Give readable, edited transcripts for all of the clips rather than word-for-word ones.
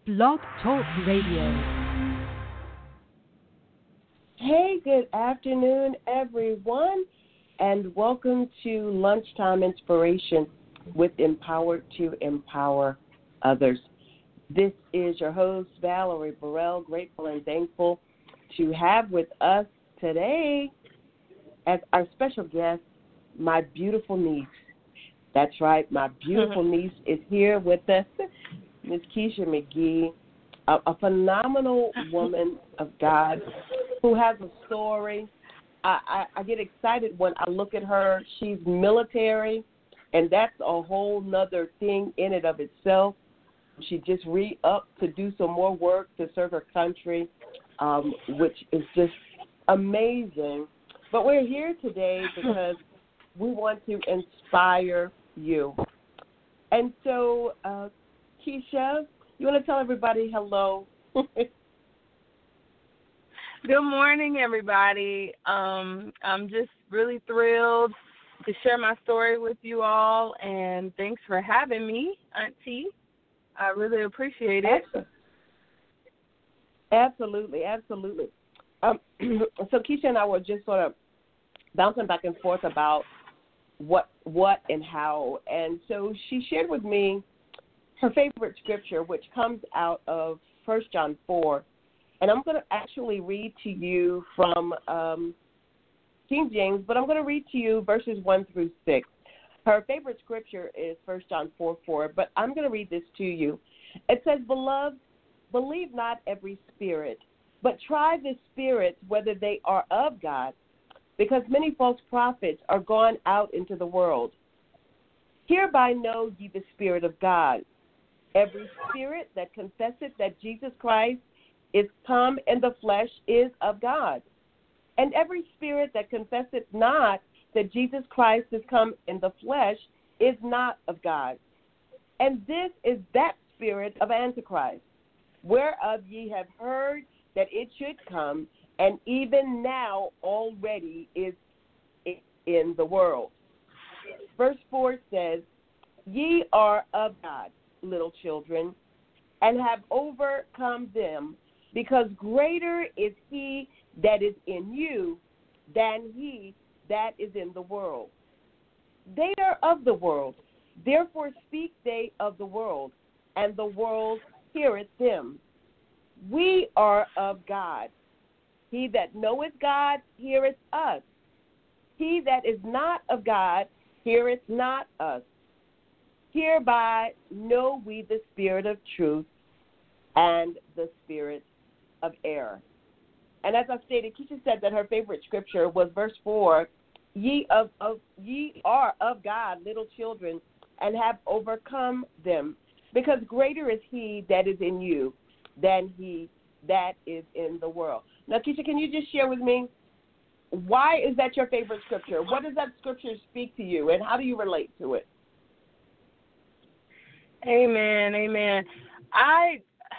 Blog Talk Radio. Hey, good afternoon, everyone, and welcome to Lunchtime Inspiration with Empowered to Empower Others. This is your host, Valerie Burrell, grateful and thankful to have with us today as our special guest, my beautiful niece. That's right, my beautiful niece is here with us, Miss Keisha McGee, a phenomenal woman of God who has a story. I get excited when I look at her. She's military, and that's a whole nother thing in and of itself. She just re-upped to do some more work to serve her country, which is just amazing. But we're here today because we want to inspire you. And so, Keisha, you want to tell everybody hello? Good morning, everybody. I'm just really thrilled to share my story with you all, and thanks for having me, Auntie. I really appreciate it. Absolutely. So Keisha and I were just sort of bouncing back and forth about what and how. And so she shared with me her favorite scripture, which comes out of 1 John 4. And I'm going to actually read to you from King James, but I'm going to read to you verses 1 through 6. Her favorite scripture is 1 John 4:4, but I'm going to read this to you. It says, "Beloved, believe not every spirit, but try the spirits whether they are of God, because many false prophets are gone out into the world. Hereby know ye the Spirit of God. Every spirit that confesseth that Jesus Christ is come in the flesh is of God. And every spirit that confesseth not that Jesus Christ is come in the flesh is not of God. And this is that spirit of Antichrist, whereof ye have heard that it should come, and even now already is in the world." Verse 4 says, "Ye are of God, little children, and have overcome them, because greater is he that is in you than he that is in the world. They are of the world, therefore speak they of the world, and the world heareth them. We are of God. He that knoweth God heareth us. He that is not of God heareth not us. Hereby know we the spirit of truth and the spirit of error." And as I stated, Keisha said that her favorite scripture was verse 4, ye are of God, little children, and have overcome them, because greater is he that is in you than he that is in the world. Now, Keisha, can you just share with me, why is that your favorite scripture? What does that scripture speak to you, and how do you relate to it? Amen. I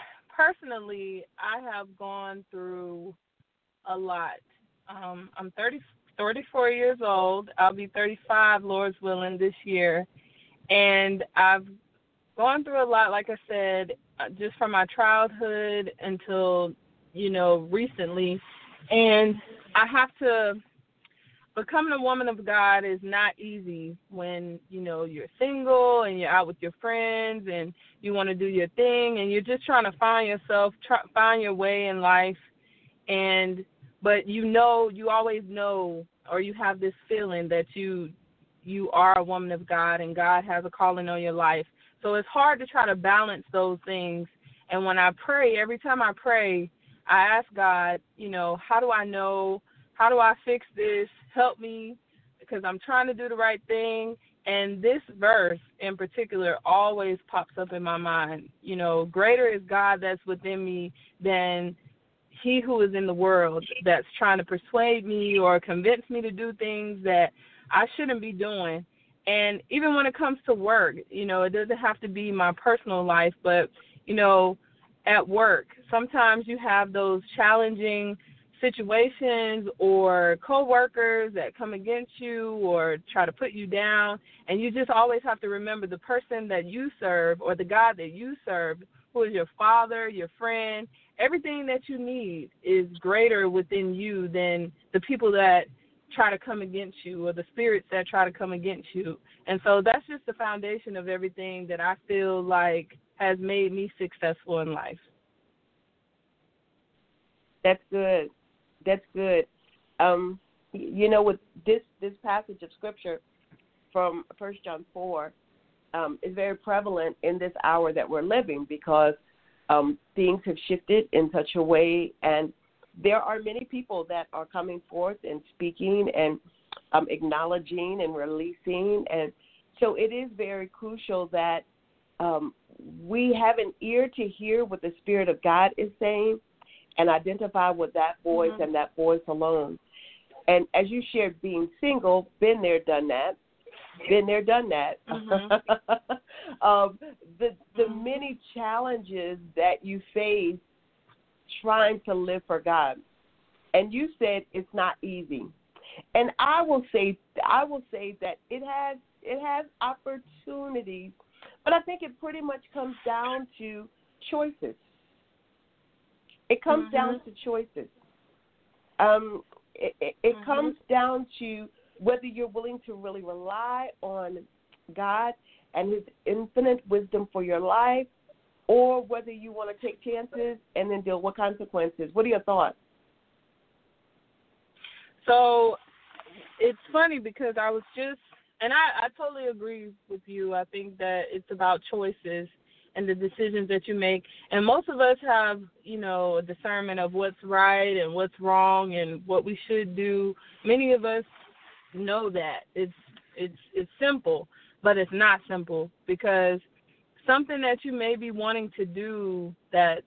have gone through a lot. I'm 34 years old. I'll be 35, Lord's willing, this year. And I've gone through a lot, like I said, just from my childhood until, recently. And I have to, becoming a woman of God is not easy when, you're single and you're out with your friends and you want to do your thing and you're just trying to find yourself, find your way in life. But you always know, or you have this feeling that you are a woman of God and God has a calling on your life. So it's hard to try to balance those things. And when I pray, every time I pray, I ask God, how do I know? How do I fix this? Help me, because I'm trying to do the right thing. And this verse in particular always pops up in my mind. Greater is God that's within me than he who is in the world that's trying to persuade me or convince me to do things that I shouldn't be doing. And even when it comes to work, it doesn't have to be my personal life, but, at work, sometimes you have those challenging situations or coworkers that come against you or try to put you down, and you just always have to remember the person that you serve or the God that you serve, who is your father, your friend. Everything that you need is greater within you than the people that try to come against you or the spirits that try to come against you. And so that's just the foundation of everything that I feel like has made me successful in life. That's good. That's good. With this passage of Scripture from 1 John 4 is very prevalent in this hour that we're living, because things have shifted in such a way, and there are many people that are coming forth and speaking and acknowledging and releasing. And so it is very crucial that we have an ear to hear what the Spirit of God is saying and identify with that voice and that voice alone. And as you shared, being single, been there, done that. The many challenges that you face trying to live for God. And you said it's not easy. And I will say that it has opportunities, but I think it pretty much comes down to choices. It comes down to choices. It comes down to whether you're willing to really rely on God and His infinite wisdom for your life, or whether you want to take chances and then deal with consequences. What are your thoughts? So it's funny because I was just, and I totally agree with you. I think that it's about choices and the decisions that you make. And most of us have, a discernment of what's right and what's wrong and what we should do. Many of us know that. It's simple, but it's not simple, because something that you may be wanting to do that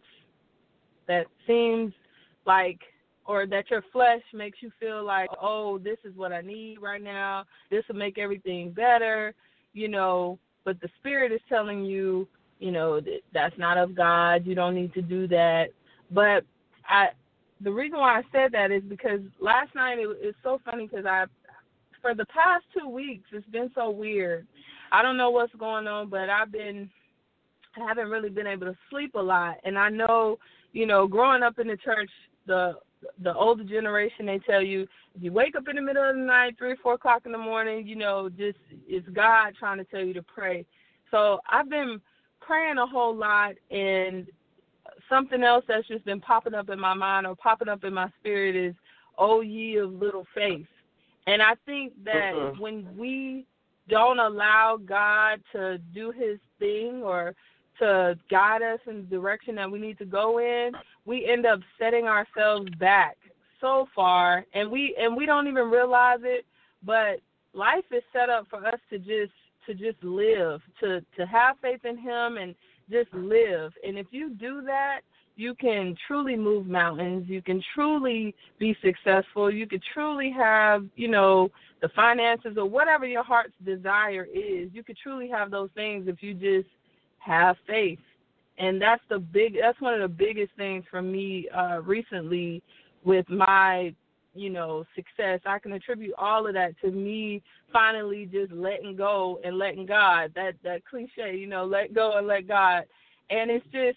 seems like, or that your flesh makes you feel like, oh, this is what I need right now, this will make everything better, but the Spirit is telling you, that's not of God, you don't need to do that. But the reason why I said that is because last night it's so funny, because for the past 2 weeks, it's been so weird. I don't know what's going on, but I haven't really been able to sleep a lot. And I know, growing up in the church, the older generation, they tell you, if you wake up in the middle of the night, 3 or 4 o'clock in the morning, just it's God trying to tell you to pray. So I've been praying a whole lot, and something else that's just been popping up in my mind or popping up in my spirit is, "O ye of little faith." And I think that when we don't allow God to do His thing or to guide us in the direction that we need to go in, we end up setting ourselves back so far, and we don't even realize it. But life is set up for us to just live, to have faith in Him and just live. And if you do that, you can truly move mountains. You can truly be successful. You could truly have, the finances or whatever your heart's desire is. You could truly have those things if you just have faith. And that's one of the biggest things for me recently with my, success. I can attribute all of that to me finally just letting go and letting God. That cliche, let go and let God. And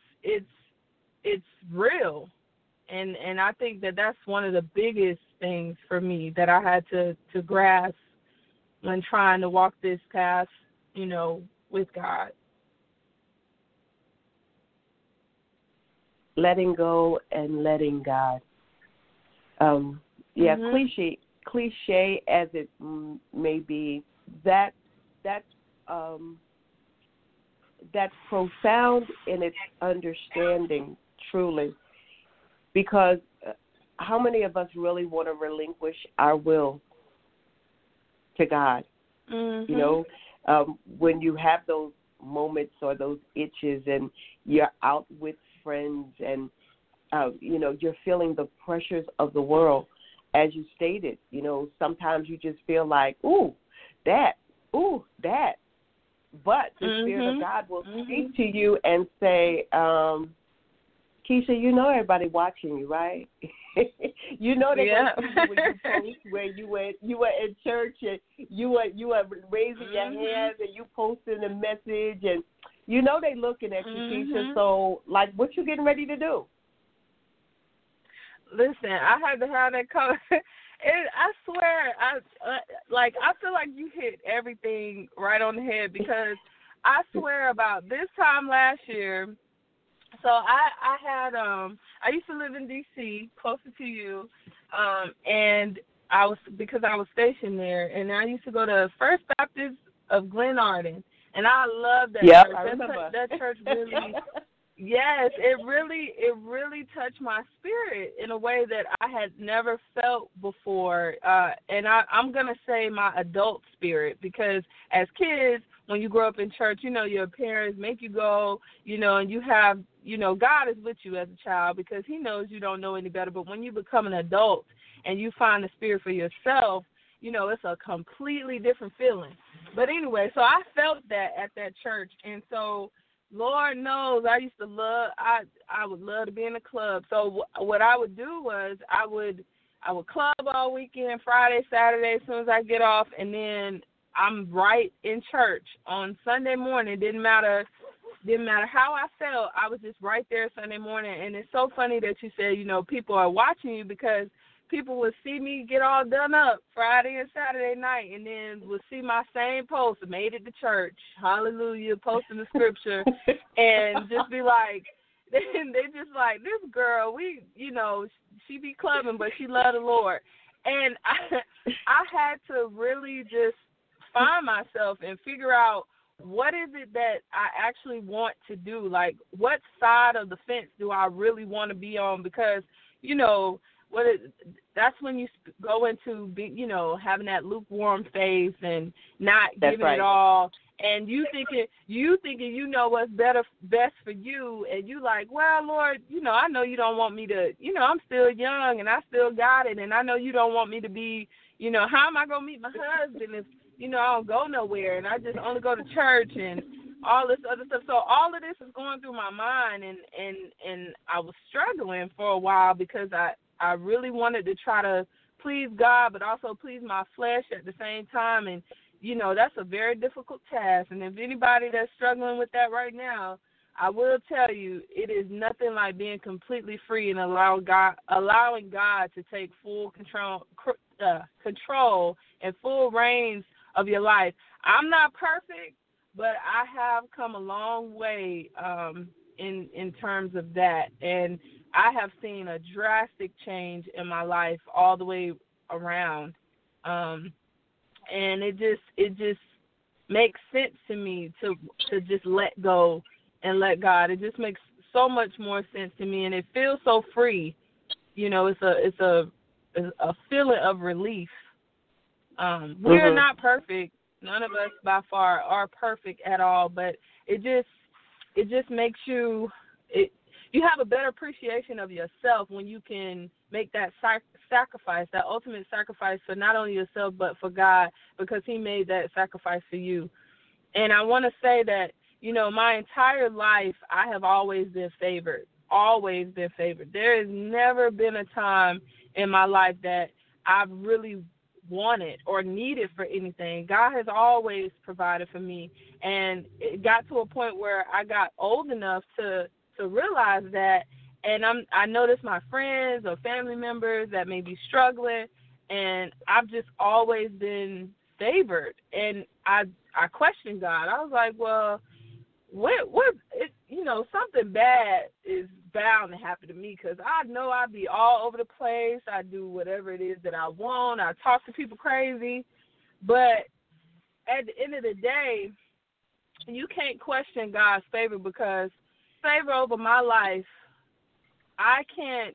it's real. And I think that that's one of the biggest things for me that I had to grasp when trying to walk this path, with God. Letting go and letting God. Cliche as it may be, that's profound in its understanding, truly, because how many of us really want to relinquish our will to God? When you have those moments or those itches and you're out with friends and you're feeling the pressures of the world, as you stated, sometimes you just feel like, that. But the Spirit of God will speak to you and say, Keisha, you know everybody watching you, right? You know they're going to see you when you post where you were in church and you were raising your hands and you posting a message, and you know they looking at you, Keisha. So, like, what you getting ready to do? Listen, I had to have that comment. I swear, I feel like you hit everything right on the head, because I swear about this time last year. So I had I used to live in D.C., closer to you, and because I was stationed there, and I used to go to First Baptist of Glenarden, and I loved that church. I remember. That church really. Yes, it really touched my spirit in a way that I had never felt before, and I'm going to say my adult spirit, because as kids, when you grow up in church, you know, your parents make you go, you know, and you have, you know, God is with you as a child because he knows you don't know any better. But when you become an adult and you find the spirit for yourself, you know, it's a completely different feeling. But anyway, so I felt that at that church, and so Lord knows I used to love, I would love to be in the club. So what I would do was I would club all weekend, Friday, Saturday, as soon as I get off, and then I'm right in church on Sunday morning. Didn't matter how I felt, I was just right there Sunday morning. And it's so funny that you said, you know, people are watching you, because people would see me get all done up Friday and Saturday night, and then would see my same post, made it to church, hallelujah, posting the scripture, and just be like, they just like, this girl, she be clubbing, but she love the Lord. And I had to really just find myself and figure out, what is it that I actually want to do? Like, what side of the fence do I really want to be on? Because, you know, that's when you go into, having that lukewarm phase and not giving it all. And you thinking you know what's best for you, and you like, well, Lord, I know you don't want me to, I'm still young and I still got it, and I know you don't want me to be, how am I gonna meet my husband if I don't go nowhere and I just only go to church and all this other stuff. So all of this is going through my mind, and I was struggling for a while because I really wanted to try to please God, but also please my flesh at the same time. And, that's a very difficult task. And if anybody that's struggling with that right now, I will tell you, it is nothing like being completely free and allowing God to take full control and full reins of your life. I'm not perfect, but I have come a long way in terms of that. And I have seen a drastic change in my life all the way around. And it just makes sense to me to just let go and let God. It just makes so much more sense to me, and it feels so free. It's a feeling of relief. We're not perfect. None of us by far are perfect at all, but it just makes you have a better appreciation of yourself when you can make that sacrifice, that ultimate sacrifice for not only yourself but for God, because he made that sacrifice for you. And I want to say that, my entire life I have always been favored, always been favored. There has never been a time in my life that I've really wanted or needed for anything. God has always provided for me, and it got to a point where I got old enough to realize that, and I notice my friends or family members that may be struggling, and I've just always been favored. And I questioned God. I was like, well, something bad is bound to happen to me, because I know I'd be all over the place. I do whatever it is that I want. I talk to people crazy. But at the end of the day, you can't question God's favor, because favor over my life, I can't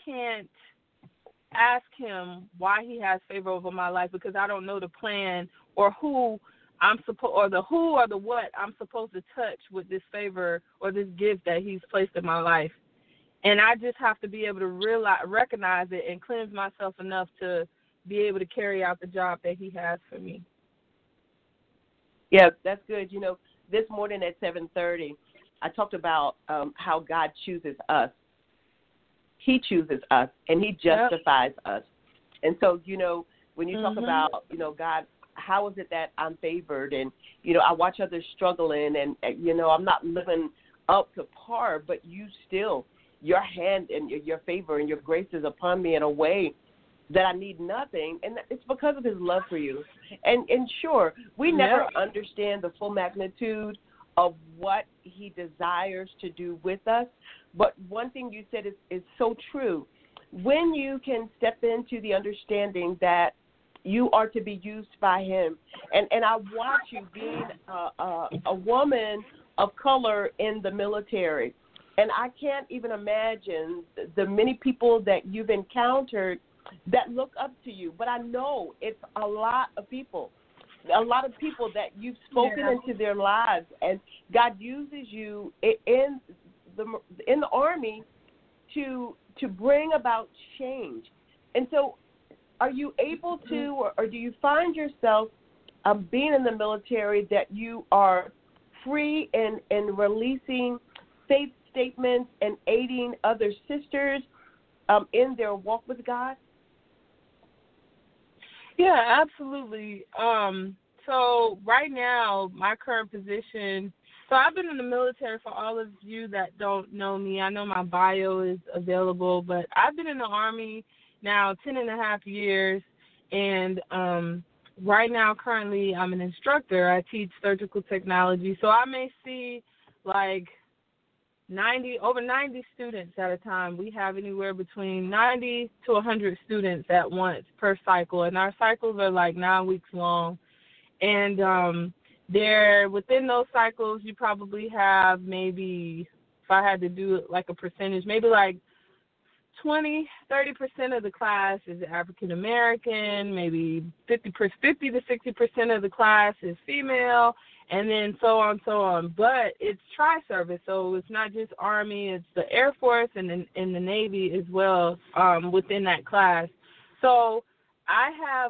ask him why he has favor over my life, because I don't know the plan or who or the what I'm supposed to touch with this favor or this gift that he's placed in my life. And I just have to be able to recognize it and cleanse myself enough to be able to carry out the job that he has for me. Yeah, that's good. This morning at 7:30, I talked about how God chooses us. He chooses us, and He justifies us. And so, when you talk about, God, how is it that I'm favored? And, I watch others struggling, and I'm not living up to par, but you still, your hand and your favor and your grace is upon me in a way that I need nothing, and it's because of His love for you. And sure, we never understand the full magnitude of what He desires to do with us, but one thing you said is so true. When you can step into the understanding that you are to be used by Him, and I watch you being a woman of color in the military, and I can't even imagine the many people that you've encountered that look up to you. But I know it's a lot of people that you've spoken into their lives, and God uses you in the Army to bring about change. And so are you able to, or do you find yourself being in the military that you are free in releasing faith statements and aiding other sisters in their walk with God? Yeah, absolutely. So right now, my current position, so I've been in the military. For all of you that don't know me, I know my bio is available, but I've been in the Army now 10 and a half years, and right now, currently, I'm an instructor. I teach surgical technology, so I may see like over 90 students at a time. We have anywhere between 90 to 100 students at once per cycle, and our cycles are like 9 weeks long. And there, within those cycles, you probably have maybe, if I had to do it like a percentage, maybe like 30% of the class is African American, maybe 50 to 60% of the class is female, and then so on. But it's tri-service, so it's not just Army, it's the Air Force and the Navy as well within that class. So I have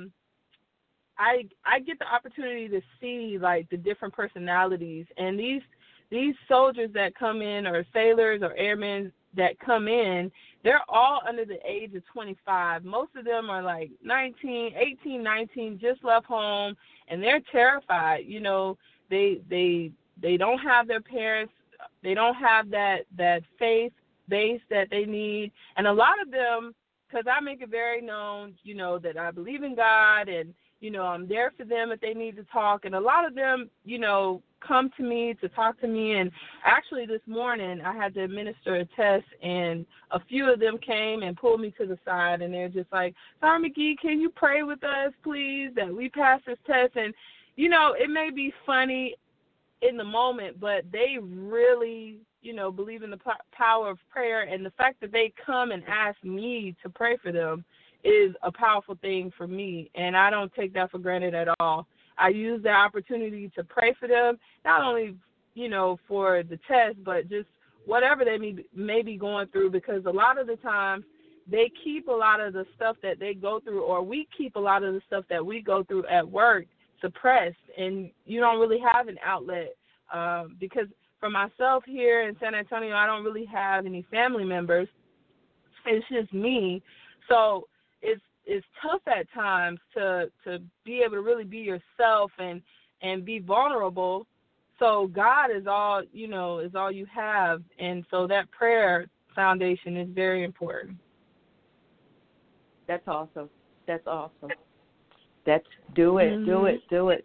I get the opportunity to see like the different personalities, and these soldiers that come in, or sailors or airmen that come in, they're all under the age of 25. Most of them are like 18, 19, just left home, and they're terrified. They don't have their parents. They don't have that faith base that they need. And a lot of them, because I make it very known, that I believe in God, and, I'm there for them if they need to talk. And a lot of them, come to me to talk to me. And actually this morning I had to administer a test, and a few of them came and pulled me to the side, and they're just like, Sarah McGee, can you pray with us, please, that we pass this test? And, it may be funny in the moment, but they really, believe in the power of prayer. And the fact that they come and ask me to pray for them is a powerful thing for me, and I don't take that for granted at all. I use the opportunity to pray for them, not only, for the test, but just whatever they may be going through, because a lot of the times they keep a lot of the stuff that they go through, or we keep a lot of the stuff that we go through at work suppressed, and you don't really have an outlet. Because for myself here in San Antonio, I don't really have any family members. It's just me. So it's tough at times to be able to really be yourself and be vulnerable. So God is all you have, and so that prayer foundation is very important. That's awesome. That's awesome. Do it.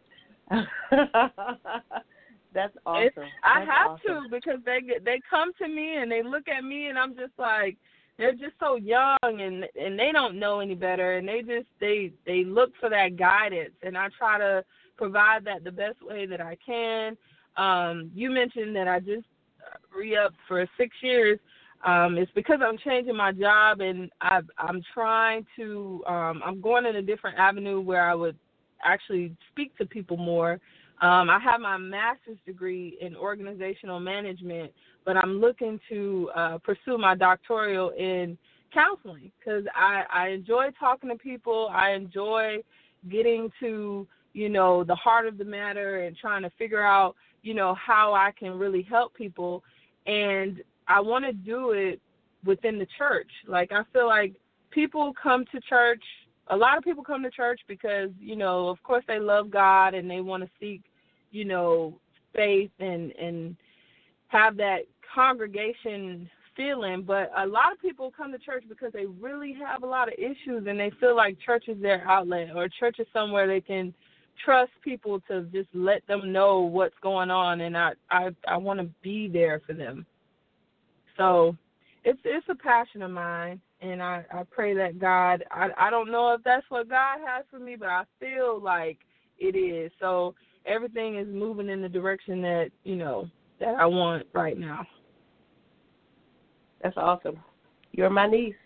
That's awesome. I have to, because they come to me and they look at me, and I'm just like, they're just so young, and they don't know any better, and they look for that guidance, and I try to provide that the best way that I can. You mentioned that I just re-upped for 6 years. It's because I'm changing my job, and I'm trying to I'm going in a different avenue where I would actually speak to people more. I have my master's degree in organizational management, but I'm looking to pursue my doctoral in counseling, because I enjoy talking to people. I enjoy getting to, the heart of the matter and trying to figure out, how I can really help people. And I want to do it within the church. Like, I feel like people come to church, a lot of people come to church because, you know, of course they love God and they want to seek, you know, faith and have that congregation feeling. But a lot of people come to church because they really have a lot of issues and they feel like church is their outlet, or church is somewhere they can trust people to just let them know what's going on, and I want to be there for them. So it's a passion of mine, and I pray that God, I don't know if that's what God has for me, but I feel like it is. So everything is moving in the direction that, you know, that I want right now. That's awesome. You're my niece.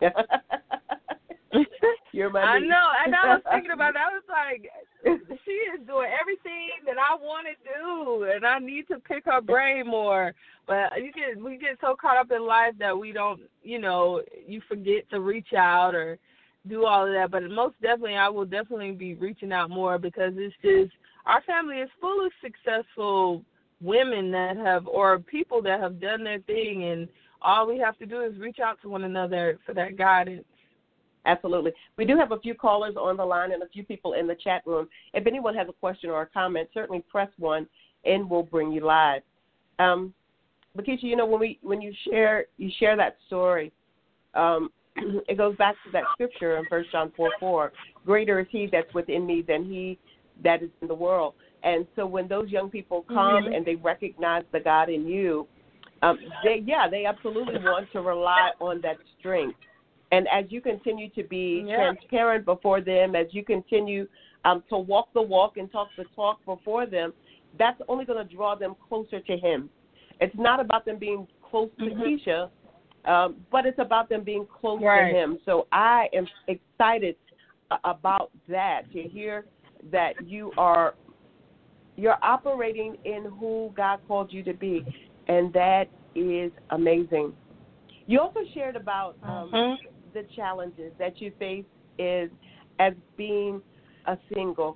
You're my niece. I know, and I was thinking about that. I was like, she is doing everything that I want to do, and I need to pick her brain more. But we get so caught up in life that we don't, you know, you forget to reach out or do all of that. But most definitely, I will definitely be reaching out more, because it's just, our family is full of successful women that have, or people that have done their thing, and all we have to do is reach out to one another for that guidance. Absolutely. We do have a few callers on the line and a few people in the chat room. If anyone has a question or a comment, certainly press 1 and we'll bring you live. Bakisha, you know, when you share that story, it goes back to that scripture in 1 John 4:4. Greater is he that's within me than he that is in the world. And so when those young people come and they recognize the God in you, they absolutely want to rely on that strength. And as you continue to be transparent before them, as you continue to walk the walk and talk the talk before them, that's only going to draw them closer to him. It's not about them being close to Keisha, but it's about them being close to him. So I am excited about that, to hear that you're operating in who God called you to be, and that is amazing. You also shared about the challenges that you face as being a single.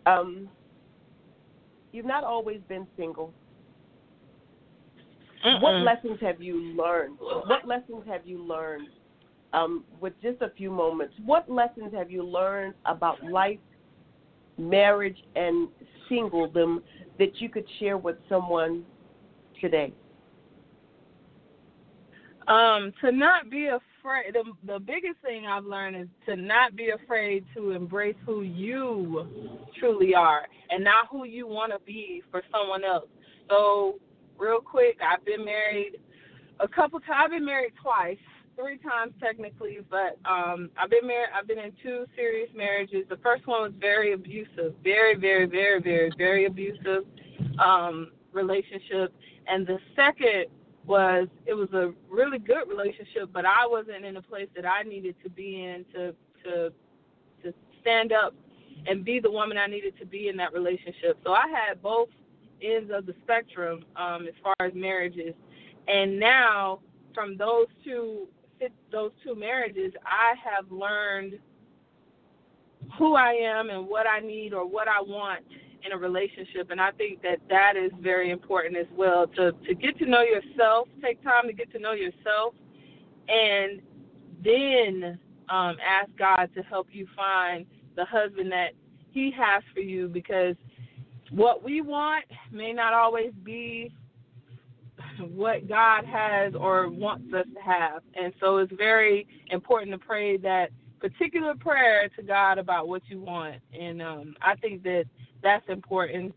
You've not always been single. What lessons have you learned? With just a few moments, what lessons have you learned about life, marriage, and singledom that you could share with someone today? To not be afraid. The biggest thing I've learned is to not be afraid to embrace who you truly are and not who you want to be for someone else. So, real quick, I've been married a couple times. I've been married twice, 3 times technically, but I've been married. I've been in 2 serious marriages. The first one was very abusive, very, very, very, very, very abusive relationship, and the second was a really good relationship, but I wasn't in a place that I needed to be in to stand up and be the woman I needed to be in that relationship. So I had both ends of the spectrum as far as marriages, and now from those two marriages, I have learned who I am and what I need or what I want in a relationship, and I think that is very important as well, to get to know yourself, take time to get to know yourself, and then ask God to help you find the husband that he has for you, because what we want may not always be what God has or wants us to have, and so it's very important to pray that particular prayer to God about what you want, and I think that's important.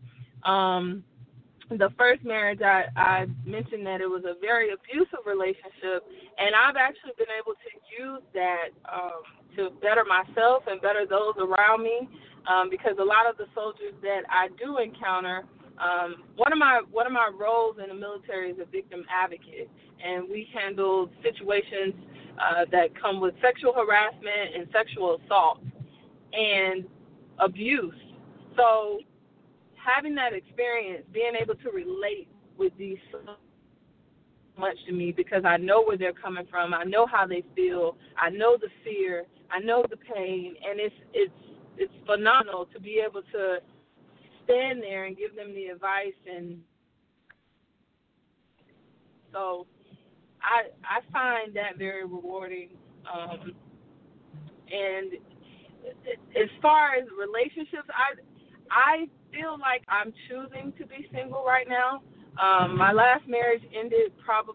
The first marriage, I mentioned that it was a very abusive relationship, and I've actually been able to use that to better myself and better those around me, because a lot of the soldiers that I do encounter, one of my roles in the military is a victim advocate, and we handle situations that come with sexual harassment and sexual assault and abuse. So having that experience, being able to relate with these so much to me, because I know where they're coming from, I know how they feel, I know the fear, I know the pain, and it's phenomenal to be able to stand there and give them the advice. And so I find that very rewarding. And as far as relationships, I feel like I'm choosing to be single right now. My last marriage ended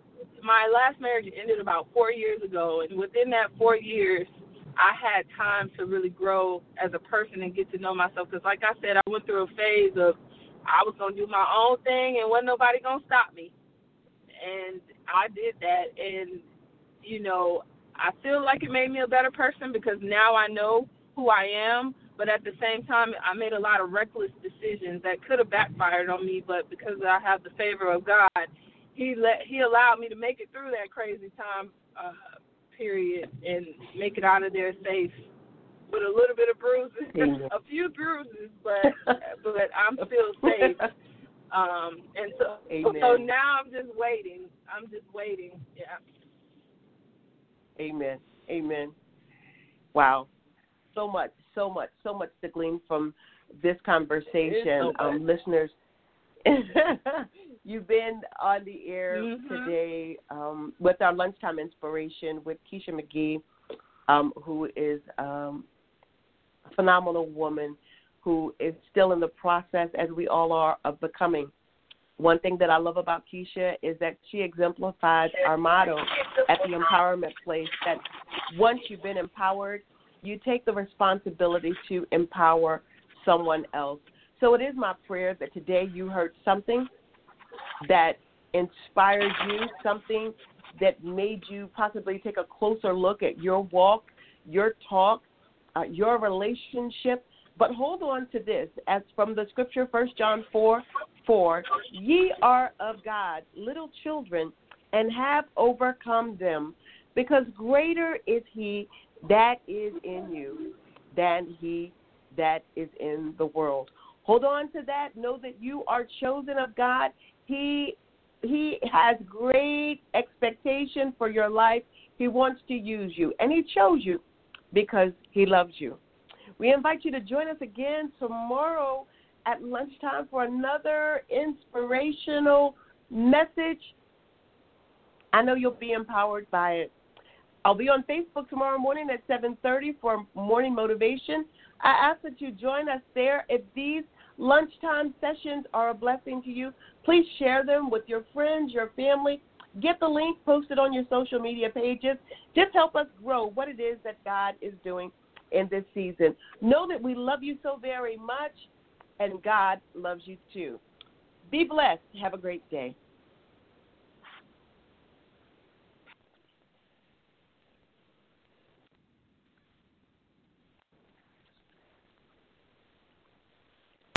about 4 years ago, and within that 4 years, I had time to really grow as a person and get to know myself. Because, like I said, I went through a phase of I was gonna do my own thing, and wasn't nobody gonna stop me. And I did that, and I feel like it made me a better person because now I know who I am. But at the same time, I made a lot of reckless decisions that could have backfired on me. But because I have the favor of God, He allowed me to make it through that crazy time period and make it out of there safe with a little bit of bruises, a few bruises, but I'm still safe. And so now I'm just waiting. Yeah. Amen. Amen. Wow. So much to glean from this conversation. Listeners, you've been on the air today with our Lunchtime Inspiration with Keisha McGee, who is a phenomenal woman who is still in the process, as we all are, of becoming. One thing that I love about Keisha is that she exemplifies our motto at the Empowerment Place, that once you've been empowered, you take the responsibility to empower someone else. So it is my prayer that today you heard something that inspired you, something that made you possibly take a closer look at your walk, your talk, your relationship. But hold on to this, as from the scripture, 1 John 4:4, ye are of God, little children, and have overcome them, because greater is he that is in you than he that is in the world. Hold on to that. Know that you are chosen of God. He has great expectation for your life. He wants to use you, and he chose you because he loves you. We invite you to join us again tomorrow at lunchtime for another inspirational message. I know you'll be empowered by it. I'll be on Facebook tomorrow morning at 7:30 for morning motivation. I ask that you join us there. If these lunchtime sessions are a blessing to you, please share them with your friends, your family. Get the link posted on your social media pages. Just help us grow what it is that God is doing in this season. Know that we love you so very much, and God loves you too. Be blessed. Have a great day.